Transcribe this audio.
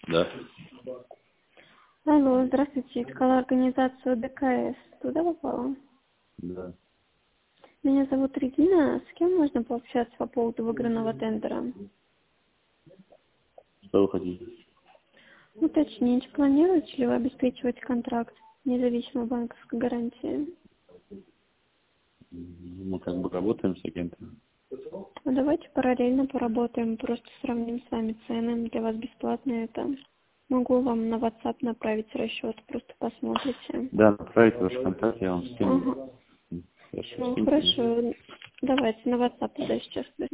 Да. Алло, здравствуйте. Искала организацию ДКС. Туда попала? Да. Меня зовут Регина. С кем можно пообщаться по поводу выигранного тендера? Что вы хотите? Уточнить, планируете ли вы обеспечивать контракт независимой банковской гарантии? Мы как бы работаем с агентом. А давайте параллельно поработаем, просто сравним с вами цены. Для вас бесплатно это. Могу вам на WhatsApp направить расчет, просто посмотрите. Да, направите ваш контакт, я вам скину. Ага. Хорошо, Ну, скиньте мне. хорошо. Давайте на WhatsApp тогда сейчас.